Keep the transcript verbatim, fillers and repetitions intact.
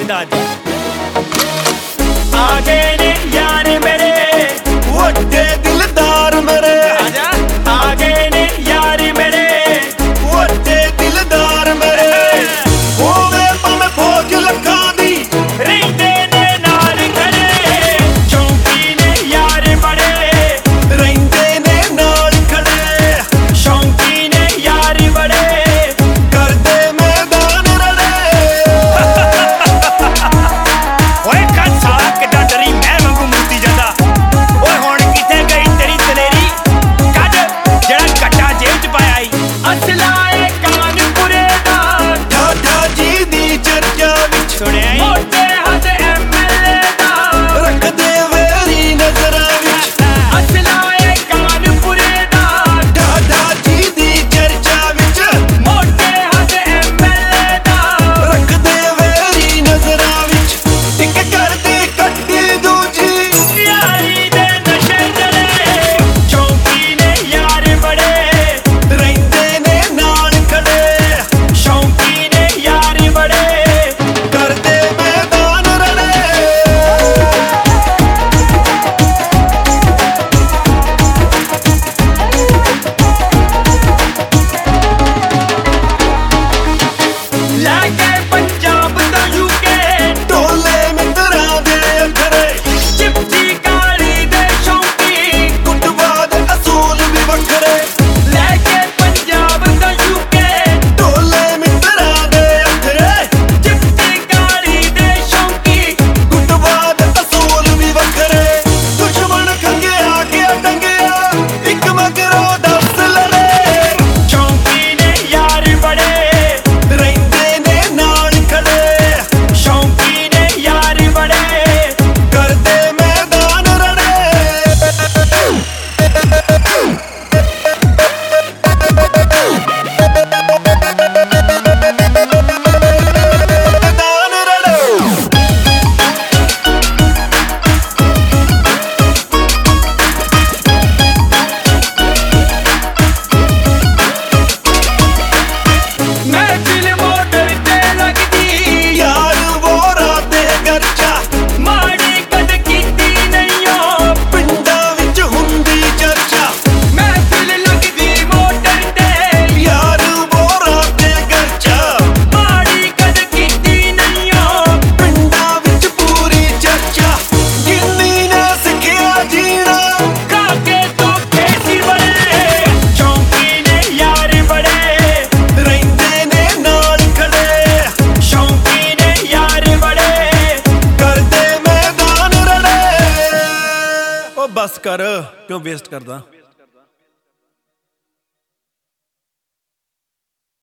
दाद आ गए ने यार मेरे वड्डे दिलदार मेरे आजा आ गए ने यार मेरे वड्डे दिलदार मेरे होवे भावें फौज लखां दी रहिंदे ने नाल खड़े शौकी ने यार बड़े रहिंदे ने नाल खड़े शौकी ने यार बड़े करदे मैदान रड़े ओए कद साला किड्डा डरी मैं वांगू मुक्ती जांदा ओए हुण किथे गई तेरी दलेरी कद जेड़ा कट्टा जेब च पाया ई असला ए कानपुरे दा ठाठा जी दी चर्चा विच सुणिया ई मोटे हद एमएलए दा रखदे वेरी नजरां विच असला ए कानपुरे दा ठाठा जी दी चर्चा विच मोटे हद एमएलए दा रखदे वेरी नजरां विच इक करदी कट्टी दूजी यारी दे नशे चले शौकी ने यार बड़े रहिंदे ने नाल खड़े शौकी ने यार बड़े करदे मैदान रड़े लैके पंजाब तो यूके ढोले मित्तरां दे अखरे चिपची काली दे शौकी कुटवा दे असूल भी वखरे लैके पंजाब तो यूके ढोले मित्तरां दे अखरे चिपची काली दे शौकी कुटवा दे असूल भी वखरे दुश्मन खंगेया गया टंगेया इक मगरों दस लड़े शौकी ने यार बड़े रहिंदे ने नाल खड़े शौकी ने यार बड़े करदे मैदान रड़े मैदान रड़े महफिल मोटर ते लगदी यार वो राते गरचा माड़ी कद कीती नईयो पिंडां विच हुंदी चर्चा महफिल लगदी मोटर ते यार वो राते गरचा माड़ी कद कीती नईयो पिंडां विच पूरी चर्चा गिन्नी ने सिखिया जीना काके धोखे सी बड़े शौकी ने यार बड़े रहिंदे ने नाल खड़े शौकी ने यार बड़े करदे मैदान रड़े ओ बस कर क्यों वेस्ट करदा।